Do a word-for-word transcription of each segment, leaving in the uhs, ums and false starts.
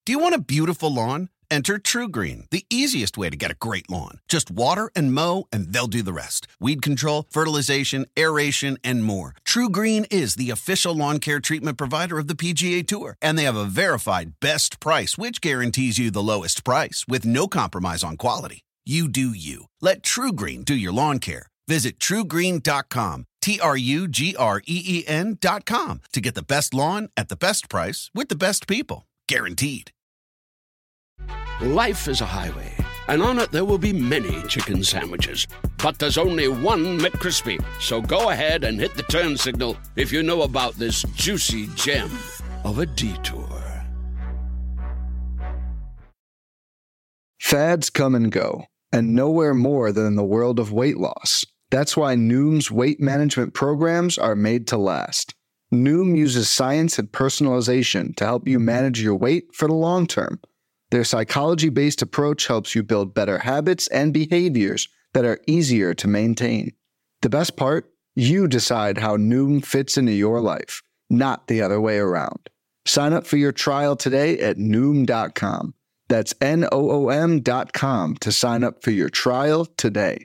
Do you want a beautiful lawn? Enter TruGreen, the easiest way to get a great lawn. Just water and mow, and they'll do the rest. Weed control, fertilization, aeration, and more. TruGreen is the official lawn care treatment provider of the P G A Tour, and they have a verified best price, which guarantees you the lowest price with no compromise on quality. You do you. Let TruGreen do your lawn care. Visit true green dot com, T R U G R E E N dot com, to get the best lawn at the best price with the best people. Guaranteed. Life is a highway, and on it there will be many chicken sandwiches. But there's only one McCrispy. So go ahead and hit the turn signal if you know about this juicy gem of a detour. Fads come and go, and nowhere more than in the world of weight loss. That's why Noom's weight management programs are made to last. Noom uses science and personalization to help you manage your weight for the long term. Their psychology-based approach helps you build better habits and behaviors that are easier to maintain. The best part? You decide how Noom fits into your life, not the other way around. Sign up for your trial today at Noom dot com. That's N O O M dot com to sign up for your trial today.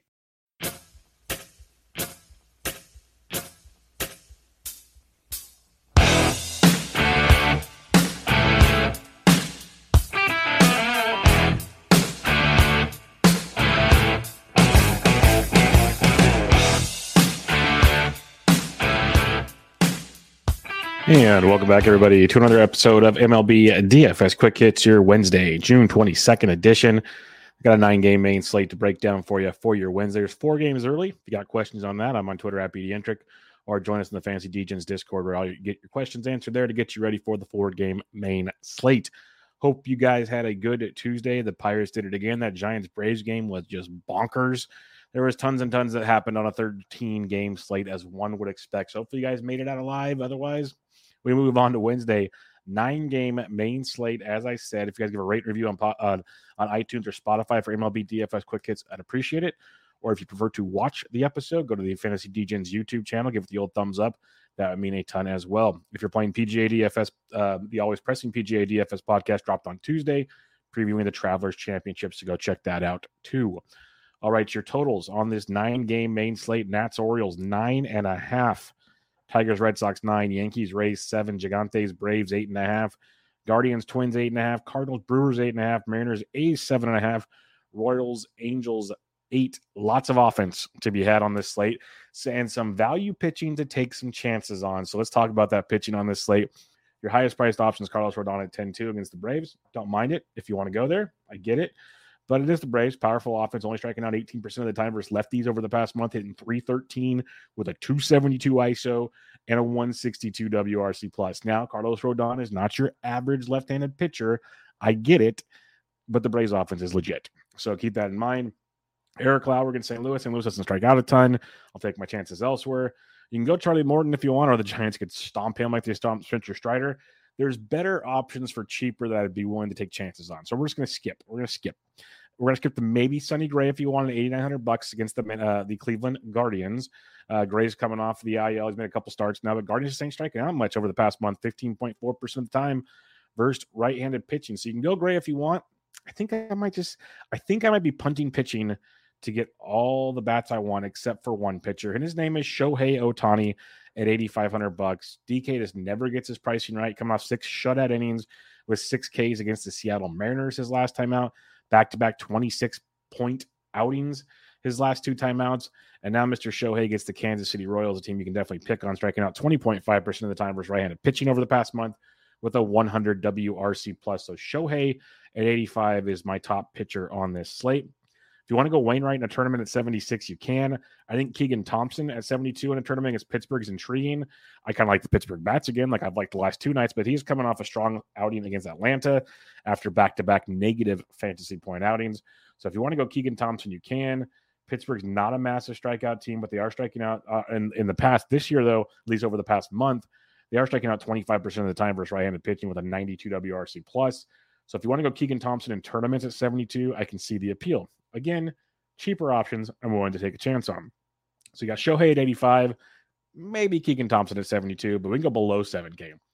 And welcome back, everybody, to another episode of M L B D F S Quick Hits, your Wednesday, June twenty-second edition. I got a nine-game main slate to break down for you for your Wednesday. There's four games early. If you got questions on that, I'm on Twitter at B D Entric, or join us in the Fantasy Degens Discord, where I'll get your questions answered there to get you ready for the four-game main slate. Hope you guys had a good Tuesday. The Pirates did it again. That Giants-Braves game was just bonkers. There was tons and tons that happened on a thirteen-game slate, as one would expect. So hopefully you guys made it out alive. Otherwise, we move on to Wednesday, nine-game main slate. As I said, if you guys give a rate review on, on on iTunes or Spotify for M L B D F S Quick Hits, I'd appreciate it. Or if you prefer to watch the episode, go to the Fantasy Degens YouTube channel, give it the old thumbs up. That would mean a ton as well. If you're playing P G A D F S, uh, the Always Pressing P G A D F S podcast dropped on Tuesday, previewing the Travelers Championships, so go check that out too. All right, your totals on this nine-game main slate: Nats Orioles nine and a half. Tigers, Red Sox, nine. Yankees, Rays, seven. Gigantes, Braves, eight and a half. Guardians, Twins, eight and a half. Cardinals, Brewers, eight and a half. Mariners, A's, seven and a half. Royals, Angels, eight. Lots of offense to be had on this slate, and some value pitching to take some chances on. So let's talk about that pitching on this slate. Your highest priced option is Carlos Rodon at ten two against the Braves. Don't mind it if you want to go there. I get it. But it is the Braves. Powerful offense, only striking out eighteen percent of the time versus lefties over the past month, hitting three thirteen with a two seventy-two I S O and a one sixty-two W R C plus. Now, Carlos Rodon is not your average left-handed pitcher. I get it, but the Braves offense is legit. So keep that in mind. Eric Lauer against Saint Louis. Saint Louis doesn't strike out a ton. I'll take my chances elsewhere. You can go Charlie Morton if you want, or the Giants could stomp him like they stomped Spencer Strider. There's better options for cheaper that I'd be willing to take chances on. So we're just going to skip. We're going to skip. We're going to skip the maybe Sonny Gray if you want an eighty-nine hundred bucks against the uh, the Cleveland Guardians. Uh, Gray's coming off the I L. He's made a couple starts now, but Guardians ain't striking out much over the past month, fifteen point four percent of the time versus right-handed pitching. So you can go Gray if you want. I think I might just, I think I might be punting pitching to get all the bats I want except for one pitcher. And his name is Shohei Ohtani at eighty-five hundred bucks. D K just never gets his pricing right. Coming off six shutout innings with six Ks against the Seattle Mariners his last time out. Back-to-back twenty-six point outings his last two timeouts. And now Mister Shohei gets the Kansas City Royals, a team you can definitely pick on, striking out twenty point five percent of the time versus right-handed pitching over the past month with a one hundred W R C plus. So Shohei at eighty-five is my top pitcher on this slate. If you want to go Wainwright in a tournament at seventy-six, you can. I think Keegan Thompson at seventy-two in a tournament against Pittsburgh is intriguing. I kind of like the Pittsburgh bats again, like I've liked the last two nights, but he's coming off a strong outing against Atlanta after back-to-back negative fantasy point outings. So if you want to go Keegan Thompson, you can. Pittsburgh's not a massive strikeout team, but they are striking out uh, in, in the past. This year, though, at least over the past month, they are striking out twenty-five percent of the time versus right-handed pitching with a ninety-two W R C plus. So if you want to go Keegan Thompson in tournaments at seventy-two, I can see the appeal. Again, cheaper options I'm willing to take a chance on. So you got Shohei at eighty-five, maybe Keegan Thompson at seventy-two, but we can go below seven K.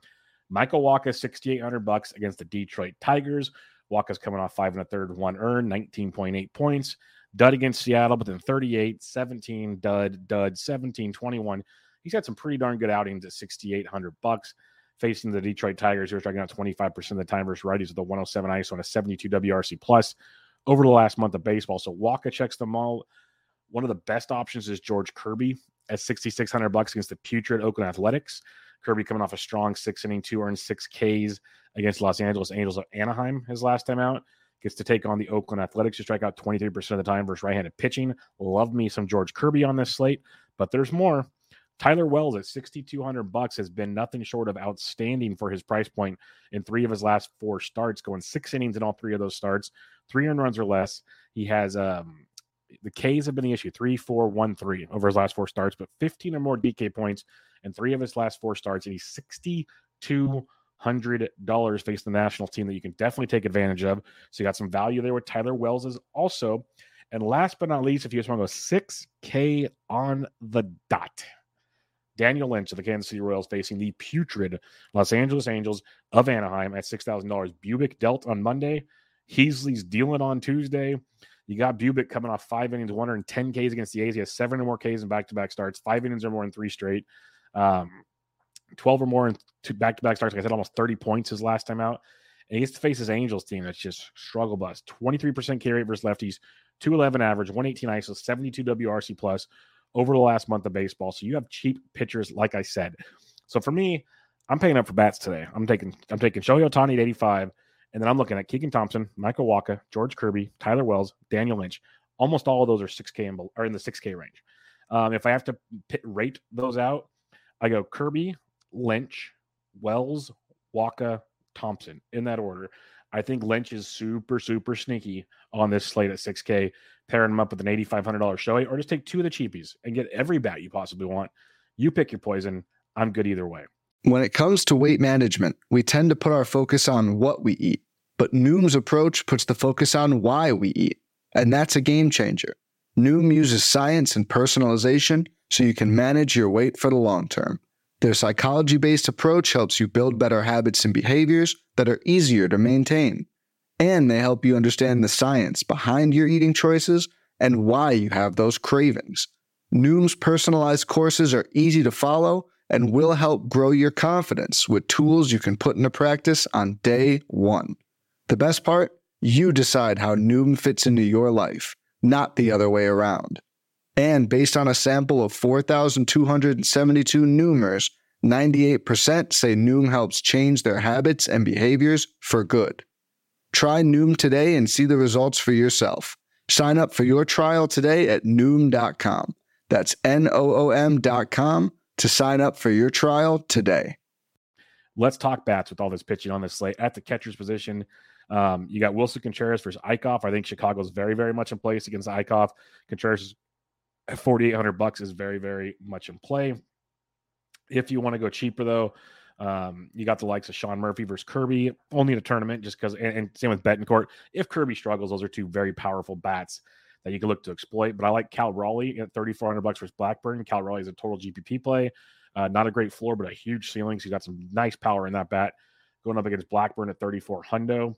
Michael Wacha, sixty-eight hundred bucks against the Detroit Tigers. Wacha's coming off five and a third, one earned, nineteen point eight points. Dud against Seattle, but then thirty-eight, seventeen, dud, dud, seventeen, twenty-one. He's had some pretty darn good outings at sixty-eight hundred bucks. Facing the Detroit Tigers, who are striking out twenty-five percent of the time versus righties with a one oh seven I S O and a seventy-two W R C plus over the last month of baseball. So Wacha checks them all. One of the best options is George Kirby at sixty-six hundred bucks against the putrid Oakland Athletics. Kirby coming off a strong six inning, two earned, six Ks against Los Angeles Angels of Anaheim his last time out. Gets to take on the Oakland Athletics, who strike out twenty-three percent of the time versus right-handed pitching. Love me some George Kirby on this slate, but there's more. Tyler Wells at sixty-two hundred bucks has been nothing short of outstanding for his price point in three of his last four starts, going six innings in all three of those starts, three earned runs or less. He has um, the Ks have been the issue, three, four, one, three over his last four starts, but fifteen or more D K points in three of his last four starts, and he's sixty-two hundred dollars facing the national team that you can definitely take advantage of. So you got some value there with Tyler Wells is also. And last but not least, if you just want to go six K on the dot, Daniel Lynch of the Kansas City Royals facing the putrid Los Angeles Angels of Anaheim at six thousand dollars. Bubic dealt on Monday. Heasley's dealing on Tuesday. You got Bubic coming off five innings, one hundred ten Ks against the A's. He has seven or more Ks in back-to-back starts, five innings or more in three straight, um, twelve or more in two back-to-back starts. Like I said, almost thirty points his last time out. And he gets to face his Angels team that's just struggle bus. twenty-three percent K rate versus lefties, two eleven average, one eighteen I S O, seventy-two W R C plus over the last month of baseball. So you have cheap pitchers, like I said. So for me, I'm paying up for bats today. I'm taking I'm taking Shohei Ohtani at eighty-five, and then I'm looking at Keegan Thompson, Michael Wacha, George Kirby, Tyler Wells, Daniel Lynch. Almost all of those are six K and below, or in the six K range. Um, if I have to pit, rate those out, I go Kirby, Lynch, Wells, Wacha, Thompson in that order. I think Lynch is super, super sneaky on this slate at six K, pairing him up with an eighty-five hundred dollars Shohei, or just take two of the cheapies and get every bat you possibly want. You pick your poison. I'm good either way. When it comes to weight management, we tend to put our focus on what we eat, but Noom's approach puts the focus on why we eat, and that's a game changer. Noom uses science and personalization so you can manage your weight for the long term. Their psychology-based approach helps you build better habits and behaviors that are easier to maintain. And they help you understand the science behind your eating choices and why you have those cravings. Noom's personalized courses are easy to follow and will help grow your confidence with tools you can put into practice on day one. The best part? You decide how Noom fits into your life, not the other way around. And based on a sample of four thousand two hundred seventy-two Noomers, ninety-eight percent say Noom helps change their habits and behaviors for good. Try Noom today and see the results for yourself. Sign up for your trial today at Noom dot com. That's N O O M dot com to sign up for your trial today. Let's talk bats with all this pitching on this slate. At the catcher's position, um, you got Wilson Contreras versus Eichhoff. I think Chicago's very, very much in place against Eichhoff. Contreras is at forty-eight hundred bucks is very, very much in play. If you want to go cheaper, though, um, you got the likes of Sean Murphy versus Kirby, only in a tournament, just because, and, and same with Betancourt. If Kirby struggles, those are two very powerful bats that you can look to exploit. But I like Cal Raleigh at thirty-four hundred bucks versus Blackburn. Cal Raleigh is a total G P P play. Uh, not a great floor, but a huge ceiling. So you got some nice power in that bat. Going up against Blackburn at thirty-four hundred.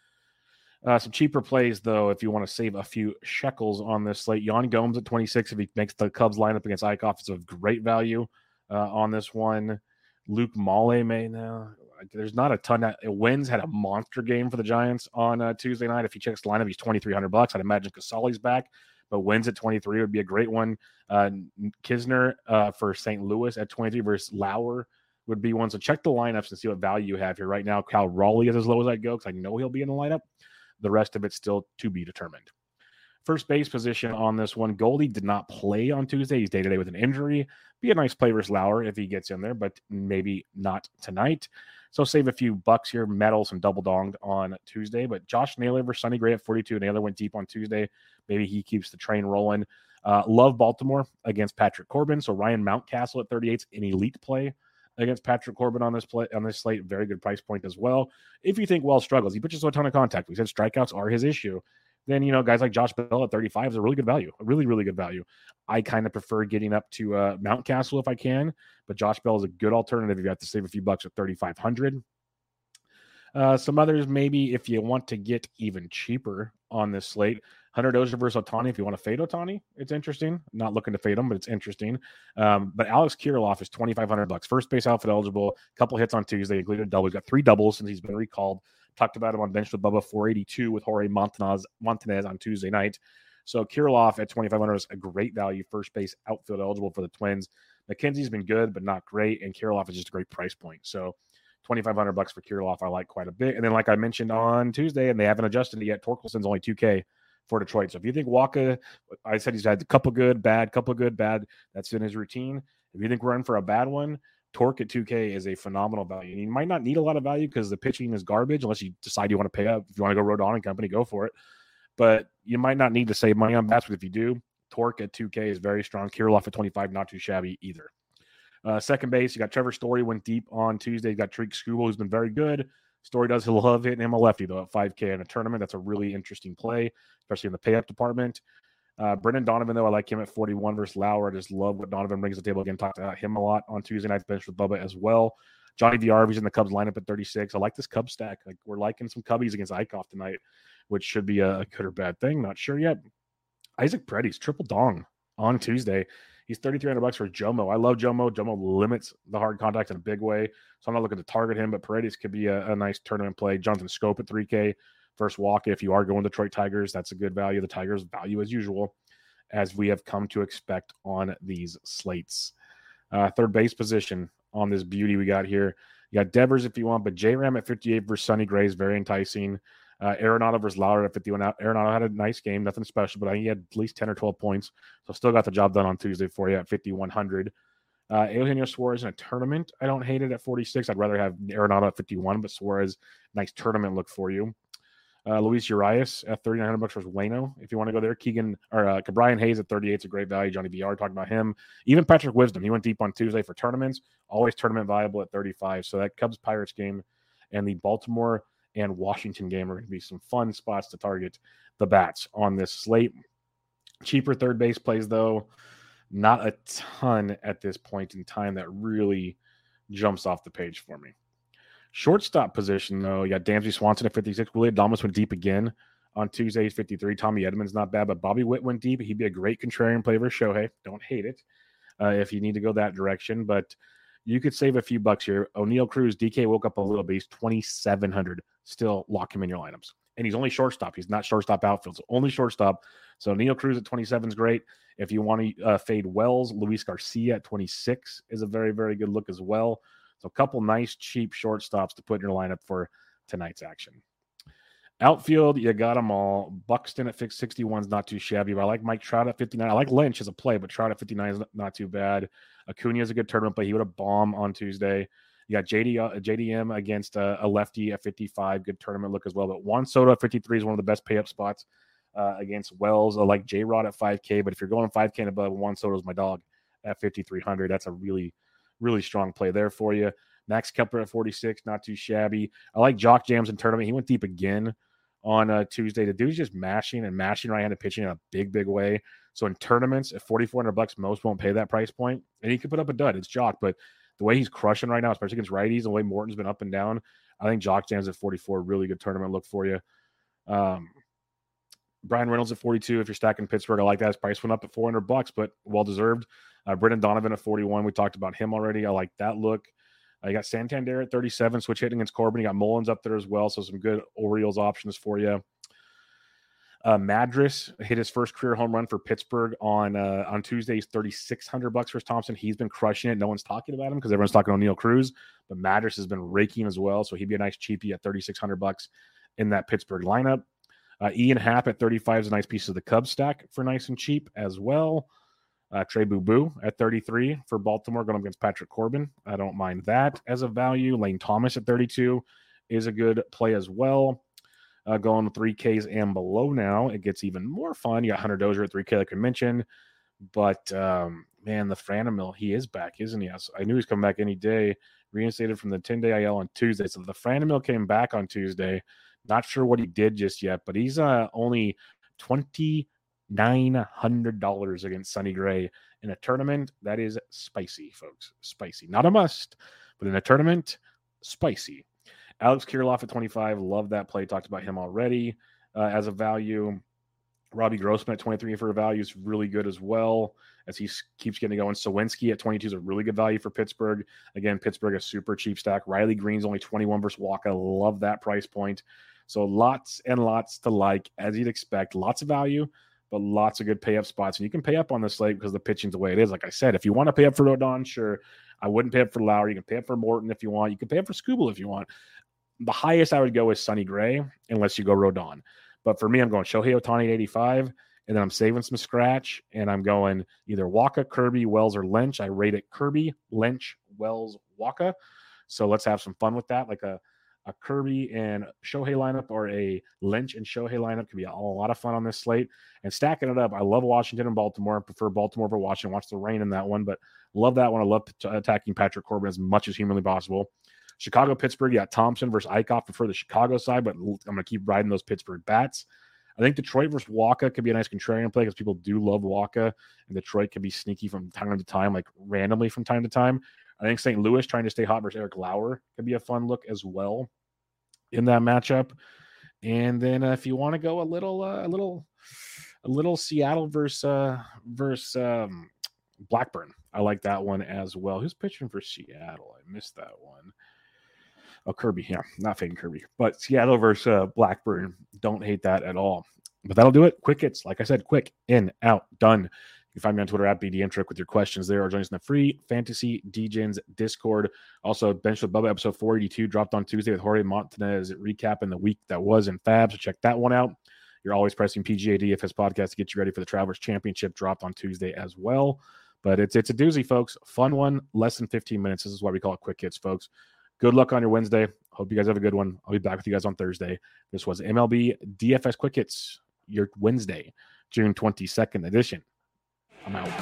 Uh, some cheaper plays, though, if you want to save a few shekels on this slate. Yan Gomes at twenty-six, if he makes the Cubs lineup against Eichhoff, it's of great value uh, on this one. Luke Mahle may now. There's not a ton. That, Wins had a monster game for the Giants on uh, Tuesday night. If he checks the lineup, he's twenty-three hundred bucks. I'd imagine Casali's back, but Wins at twenty-three would be a great one. Uh, Kisner uh, for Saint Louis at twenty-three versus Lauer would be one. So check the lineups and see what value you have here. Right now, Cal Raleigh is as low as I go because I know he'll be in the lineup. The rest of it's still to be determined. First base position on this one. Goldie did not play on Tuesday. He's day-to-day with an injury. Be a nice play versus Lauer if he gets in there, but maybe not tonight. So save a few bucks here. Metals and double-donged on Tuesday. But Josh Naylor versus Sonny Gray at forty-two. Naylor went deep on Tuesday. Maybe he keeps the train rolling. Uh, love Baltimore against Patrick Corbin. So Ryan Mountcastle at thirty-eight is an elite play against Patrick Corbin on this play on this slate. Very good price point as well. If you think Wells struggles, he pitches a ton of contact. We said strikeouts are his issue. then, you know, guys like Josh Bell at thirty-five is a really good value, a really, really good value. I kind of prefer getting up to uh, Mountcastle if I can, but Josh Bell is a good alternative if you have to save a few bucks at thirty-five hundred. Uh, some others, maybe if you want to get even cheaper on this slate, Hunter Dozier versus Ohtani. If you want to fade Ohtani, it's interesting. Not looking to fade him, but it's interesting. Um, but Alex Kirilloff is twenty-five hundred bucks. First base outfit eligible. Couple hits on Tuesday. Included a double. He's got three doubles since he's been recalled. Talked about him on Bench with Bubba, four eighty-two with Jorge Montanez, Montanez on Tuesday night. So Kirilloff at twenty-five hundred is a great value. First base outfield eligible for the Twins. McKenzie's been good, but not great. And Kirilloff is just a great price point. So twenty-five hundred bucks for Kirilloff, I like quite a bit. And then, like I mentioned on Tuesday, and they haven't adjusted it yet, Torkelson's only two K for Detroit. So if you think Waka, I said he's had a couple good, bad, couple good, bad. That's in his routine. If you think we're in for a bad one, Torque at two K is a phenomenal value. And you might not need a lot of value because the pitching is garbage unless you decide you want to pay up. If you want to go Rodon and Company, go for it. But you might not need to save money on bats. But if you do, Torque at two K is very strong. Kirilloff at twenty-five, not too shabby either. Uh, second base, you got Trevor Story, went deep on Tuesday. You got Tariq Skubal, who's been very good. Story does love hitting him a lefty, though, at five K in a tournament. That's a really interesting play, especially in the pay-up department. Uh, Brendan Donovan, though, I like him at forty-one versus Lauer. I just love what Donovan brings to the table. Again, talked about him a lot on Tuesday night's Bench with Bubba as well. Johnny V R V's in the Cubs lineup at thirty-six. I like this Cubs stack. Like, we're liking some Cubbies against Eichhoff tonight, which should be a good or bad thing. Not sure yet. Isaac Pretty's triple dong on Tuesday. He's thirty-three hundred bucks for Jomo. I love Jomo. Jomo limits the hard contact in a big way, so I'm not looking to target him, but Paredes could be a, a nice tournament play. Jonathan Scope at three K. First walk, if you are going Detroit Tigers, that's a good value. The Tigers value as usual, as we have come to expect on these slates. Uh, third base position on this beauty we got here. You got Devers if you want, but J-Ram at fifty-eight versus Sonny Gray is very enticing. Uh, Arenado versus Lauer at fifty-one. Arenado had a nice game, nothing special, but he had at least ten or twelve points, so still got the job done on Tuesday for you at fifty-one hundred. Uh, Eugenio Suarez in a tournament, I don't hate it at forty-six. I'd rather have Arenado at fifty-one, but Suarez, nice tournament look for you. Uh, Luis Urias at thirty-nine hundred bucks versus Waino, if you want to go there. Keegan or uh, Brian Hayes at thirty-eight is a great value. Johnny V R talking about him. Even Patrick Wisdom, he went deep on Tuesday for tournaments, always tournament viable at thirty-five. So that Cubs Pirates game and the Baltimore and Washington game are going to be some fun spots to target the bats on this slate. Cheaper third base plays, though, not a ton at this point in time that really jumps off the page for me. Shortstop position, though, you got Dansby Swanson at fifty-six. Willie Adames went deep again on Tuesday, fifty-three. Tommy Edmonds not bad, but Bobby Witt went deep. He'd be a great contrarian play for Shohei. Don't hate it uh, if you need to go that direction, but you could save a few bucks here. O'Neal Cruz, D K woke up a little bit. He's twenty-seven hundred. Still lock him in your lineups. And he's only shortstop. He's not shortstop outfield. So only shortstop. So O'Neal Cruz at twenty-seven is great. If you want to uh, fade Wells, Luis Garcia at twenty-six is a very, very good look as well. So a couple nice, cheap shortstops to put in your lineup for tonight's action. Outfield, you got them all. Buxton at sixty-one is not too shabby, but I like Mike Trout at fifty-nine. I like Lynch as a play, but Trout at fifty-nine is not too bad. Acuna is a good tournament play. He would have bombed on Tuesday. You got J D, uh, J D M against uh, a lefty at fifty-five. Good tournament look as well. But Juan Soto at fifty-three is one of the best pay-up spots uh, against Wells. I like J-Rod at five K, but if you're going five K and above, Juan Soto is my dog at fifty-three hundred. That's a really, really strong play there for you. Max Kepler at forty-six, not too shabby. I like Jock Jams in tournament. He went deep again on uh, Tuesday. The dude's just mashing and mashing right-handed pitching in a big, big way. So in tournaments, at forty-four hundred bucks, most won't pay that price point. And he could put up a dud. It's Jock, but the way he's crushing right now, especially against righties, the way Morton's been up and down, I think Jock Jams at forty-four, really good tournament look for you. Um, Brian Reynolds at forty-two. If you're stacking Pittsburgh, I like that. His price went up at four hundred bucks, but well-deserved. Uh, Brendan Donovan at forty-one. We talked about him already. I like that look. Uh, you got Santander at thirty-seven, switch hitting against Corbin. You got Mullins up there as well, so some good Orioles options for you. Uh, Madras hit his first career home run for Pittsburgh on uh, on Tuesday. He's thirty-six hundred bucks for Thompson. He's been crushing it. No one's talking about him because everyone's talking O'Neal Cruz, but Madras has been raking as well, so he'd be a nice cheapie at thirty-six hundred bucks in that Pittsburgh lineup. Uh, Ian Happ at thirty-five is a nice piece of the Cubs stack for nice and cheap as well. Uh, Trey Boo Boo at thirty-three for Baltimore going up against Patrick Corbin. I don't mind that as a value. Lane Thomas at thirty-two is a good play as well. Uh, going with three Ks and below now, it gets even more fun. You got Hunter Dozier at three K, like I mentioned. But, um, man, the Franmil, he is back, isn't he? I knew he was coming back any day. Reinstated from the ten-day I L on Tuesday. So the Franmil came back on Tuesday. Not sure what he did just yet, but he's uh, only twenty-nine hundred dollars against Sonny Gray in a tournament. That is spicy, folks. Spicy. Not a must, but in a tournament, spicy. Alex Kirilloff at twenty-five. Love that play. Talked about him already uh, as a value. Robbie Grossman at twenty-three for a value is really good as well as he keeps getting going. Sawinski at twenty-two is a really good value for Pittsburgh. Again, Pittsburgh, a super cheap stack. Riley Green's only twenty-one versus Waka. Love that price point. So lots and lots to like, as you'd expect. Lots of value, but lots of good pay up spots. And you can pay up on the slate because the pitching's the way it is. Like I said, if you want to pay up for Rodon, sure. I wouldn't pay up for Lowry. You can pay up for Morton if you want. You can pay up for Skubal if you want. The highest I would go is Sonny Gray, unless you go Rodon. But for me, I'm going Shohei Ohtani at eighty-five, and then I'm saving some scratch, and I'm going either Waka, Kirby, Wells, or Lynch. I rate it Kirby, Lynch, Wells, Waka. So let's have some fun with that. Like a, a Kirby and Shohei lineup or a Lynch and Shohei lineup can be a, a lot of fun on this slate. And stacking it up, I love Washington and Baltimore. I prefer Baltimore over Washington. Watch the rain in that one, but love that one. I love t- attacking Patrick Corbin as much as humanly possible. Chicago, Pittsburgh, you got Thompson versus Eichhoff. Prefer the Chicago side, but I'm going to keep riding those Pittsburgh bats. I think Detroit versus Waka could be a nice contrarian play because people do love Waka, and Detroit can be sneaky from time to time, like randomly from time to time. I think Saint Louis trying to stay hot versus Eric Lauer could be a fun look as well in that matchup. And then uh, if you want to go a little, uh, a little, a little Seattle versus uh, versus um, Blackburn, I like that one as well. Who's pitching for Seattle? I missed that one. Oh, Kirby, yeah, not fading Kirby, but Seattle versus uh, Blackburn. Don't hate that at all. But that'll do it. Quick hits, like I said, quick, in, out, done. You can find me on Twitter at B D N Trick with your questions there, or join us in the free Fantasy D Gens Discord. Also, Bench with Bubba episode four eighty-two dropped on Tuesday with Jorge Montanez recapping the week that was in Fab. So check that one out. You're always pressing P G A D F S podcast to get you ready for the Travelers Championship, dropped on Tuesday as well. But it's it's a doozy, folks. Fun one, less than fifteen minutes. This is why we call it quick hits, folks. Good luck on your Wednesday. Hope you guys have a good one. I'll be back with you guys on Thursday. This was M L B D F S Quick Hits, your Wednesday, June twenty-second edition. I'm out.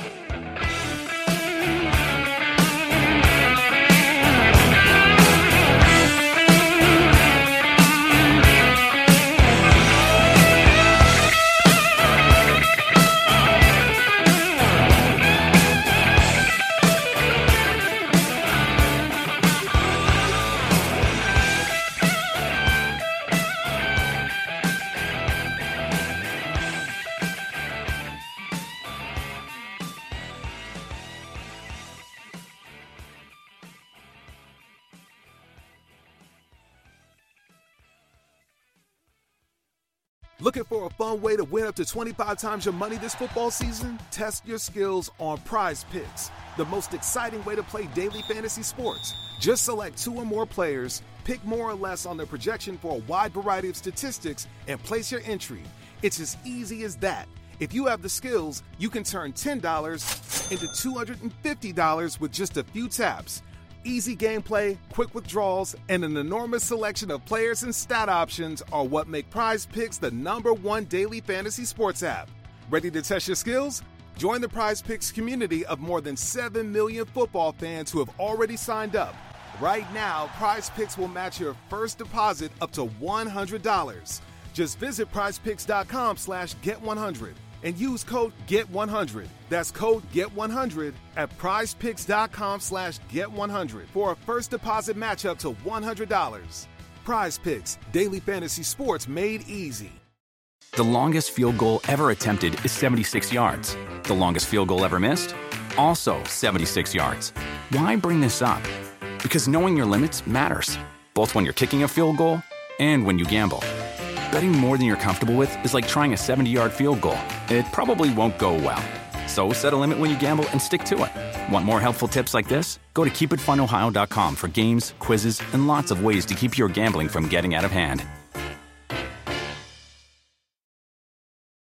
Looking for a fun way to win up to twenty-five times your money this football season? Test your skills on Prize Picks, the most exciting way to play daily fantasy sports. Just select two or more players, pick more or less on their projection for a wide variety of statistics, and place your entry. It's as easy as that. If you have the skills, you can turn ten dollars into two hundred fifty dollars with just a few taps. Easy gameplay, quick withdrawals, and an enormous selection of players and stat options are what make Prize Picks the number one daily fantasy sports app. Ready to test your skills? Join the Prize Picks community of more than seven million football fans who have already signed up. Right now, Prize Picks will match your first deposit up to one hundred dollars. Just visit prizepicks.com slash get100 and use code get one hundred. That's code get one hundred at prizepicks.com slash get100 for a first deposit match up to one hundred dollars. Prize Picks, daily fantasy sports made easy. The longest field goal ever attempted is seventy-six yards. The longest field goal ever missed? Also seventy-six yards. Why bring this up? Because knowing your limits matters, both when you're kicking a field goal and when you gamble. Betting more than you're comfortable with is like trying a seventy-yard field goal. It probably won't go well. So set a limit when you gamble and stick to it. Want more helpful tips like this? Go to keep it fun ohio dot com for games, quizzes, and lots of ways to keep your gambling from getting out of hand.